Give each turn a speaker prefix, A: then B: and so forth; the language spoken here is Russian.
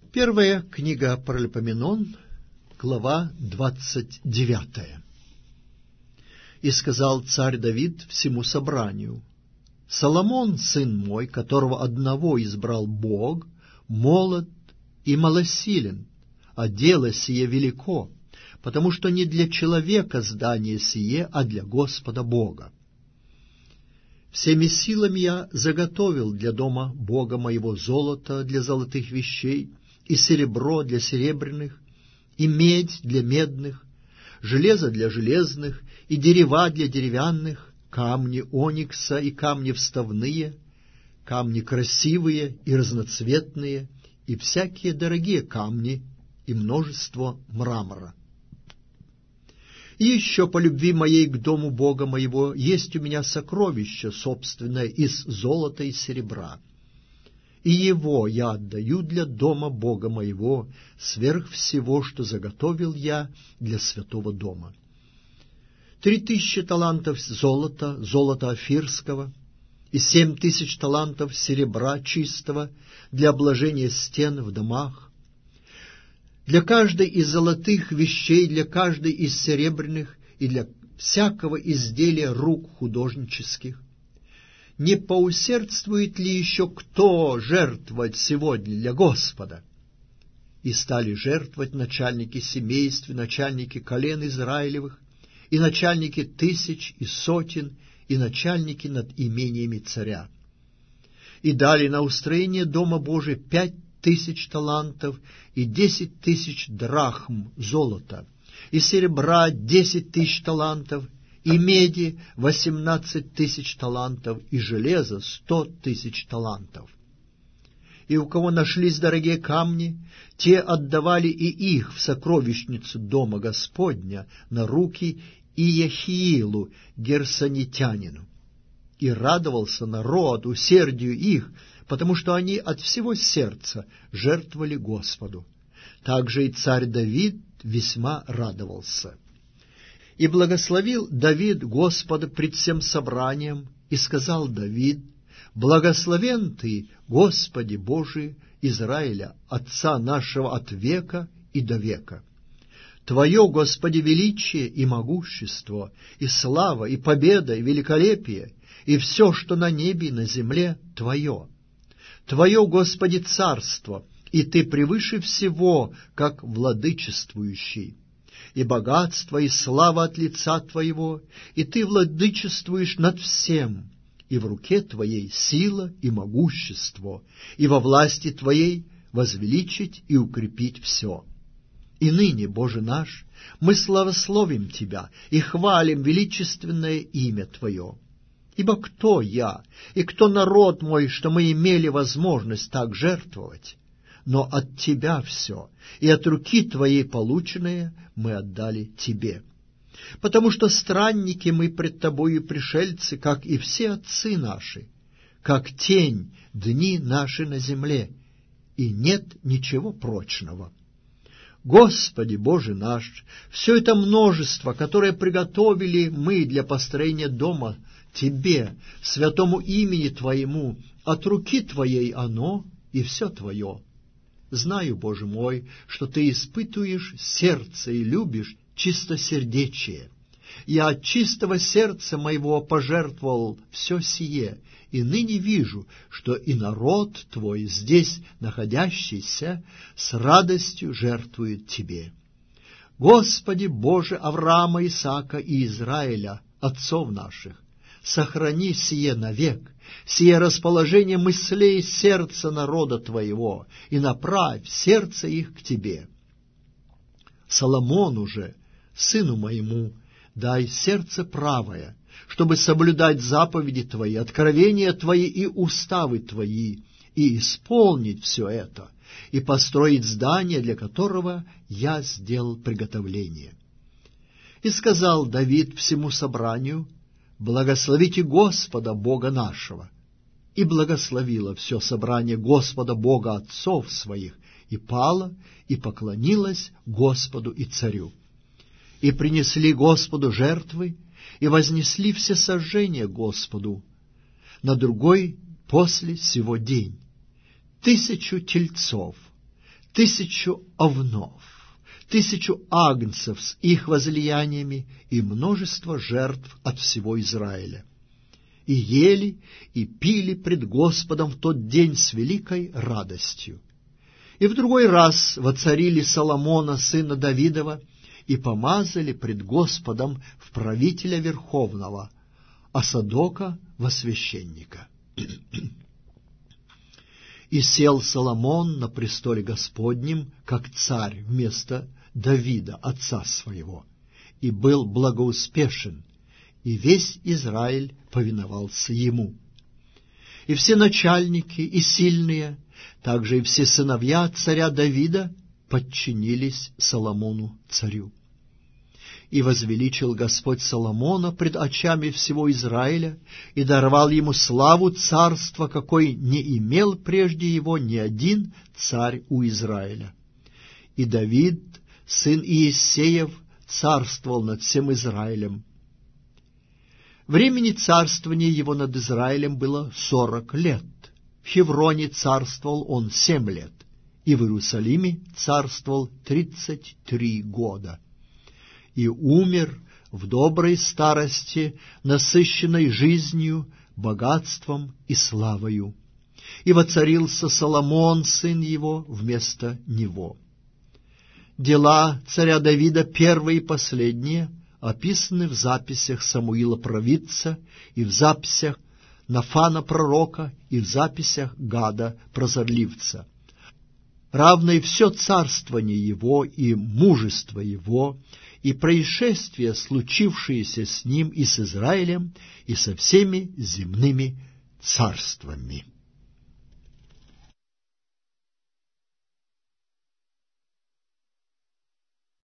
A: Первая книга Паралипоменон, глава 29. «И сказал царь Давид всему собранию: Соломон, сын мой, которого одного избрал Бог, молод и малосилен, а дело сие велико, потому что не для человека здание сие, а для Господа Бога. Всеми силами я заготовил для дома Бога моего золото для золотых вещей, и серебро для серебряных, и медь для медных, железо для железных, и дерева для деревянных, камни оникса и камни вставные, камни красивые и разноцветные, и всякие дорогие камни, и множество мрамора. И еще по любви моей к дому Бога моего есть у меня сокровище собственное из золота и серебра, и его я отдаю для дома Бога моего сверх всего, что заготовил я для святого дома. 3000 талантов золота, золота офирского, и 7000 талантов серебра чистого для обложения стен в домах, для каждой из золотых вещей, для каждой из серебряных и для всякого изделия рук художнических. Не поусердствует ли еще кто жертвовать сегодня для Господа? И стали жертвовать начальники семейств, начальники колен Израилевых, и начальники тысяч и сотен, и начальники над имениями царя. И дали на устроение дома Божия 5000 талантов и 10 000 драхм золота, и серебра 10 000 талантов, и меди 18 000 талантов, и железа 100 000 талантов. И у кого нашлись дорогие камни, те отдавали и их в сокровищницу дома Господня на руки Иехиилу герсонитянину. И радовался народ усердию их, потому что они от всего сердца жертвовали Господу. Также и царь Давид весьма радовался. И благословил Давид Господа пред всем собранием, и сказал Давид: «Благословен Ты, Господи Божий Израиля, Отца нашего от века и до века. Твое, Господи, величие и могущество, и слава, и победа, и великолепие, и все, что на небе и на земле, Твое. Твое, Господи, царство, и Ты превыше всего, как владычествующий. И богатство, и слава от лица Твоего, и Ты владычествуешь над всем, и в руке Твоей сила и могущество, и во власти Твоей возвеличить и укрепить все. И ныне, Боже наш, мы славословим Тебя и хвалим величественное имя Твое. Ибо кто я и кто народ мой, что мы имели возможность так жертвовать? Но от Тебя все, и от руки Твоей полученное мы отдали Тебе. Потому что странники мы пред Тобою пришельцы, как и все отцы наши, как тень дни наши на земле, и нет ничего прочного. Господи Боже наш, все это множество, которое приготовили мы для построения дома Тебе, святому имени Твоему, от руки Твоей оно и все Твое. Знаю, Боже мой, что Ты испытуешь сердце и любишь чистосердечие. Я от чистого сердца моего пожертвовал все сие, и ныне вижу, что и народ Твой, здесь находящийся, с радостью жертвует Тебе. Господи Боже Авраама, Исаака и Израиля, отцов наших, сохрани сие навек, сие расположение мыслей сердца народа Твоего, и направь сердце их к Тебе. Соломону же, сыну моему, дай сердце правое, чтобы соблюдать заповеди Твои, откровения Твои и уставы Твои, и исполнить все это, и построить здание, для которого я сделал приготовление». И сказал Давид всему собранию: «Благословите Господа Бога нашего». И благословило все собрание Господа Бога отцов своих, и пало, и поклонилось Господу и царю. И принесли Господу жертвы, и вознесли все сожжения Господу на другой после сего день: 1000 тельцов, 1000 овнов, 1000 агнцев с их возлияниями и множество жертв от всего Израиля. И ели, и пили пред Господом в тот день с великой радостью. И в другой раз воцарили Соломона, сына Давидова, и помазали пред Господом в правителя верховного, а Садока во священника. И сел Соломон на престоле Господнем, как царь вместо Давида, отца своего, и был благоуспешен, и весь Израиль повиновался ему. И все начальники и сильные, также и все сыновья царя Давида подчинились Соломону царю. И возвеличил Господь Соломона пред очами всего Израиля, и даровал ему славу царства, какой не имел прежде его ни один царь у Израиля. И Давид, сын Иессеев, царствовал над всем Израилем. Времени царствования его над Израилем было 40 лет. В Хевроне царствовал он 7 лет, и в Иерусалиме царствовал 33 года. И умер в доброй старости, насыщенной жизнью, богатством и славою. И воцарился Соломон, сын его, вместо него. Дела царя Давида, первые и последние, описаны в записях Самуила провидца, и в записях Нафана пророка, и в записях Гада прозорливца. Равно и все царствование его, и мужество его, и происшествия, случившиеся с ним и с Израилем, и со всеми земными царствами.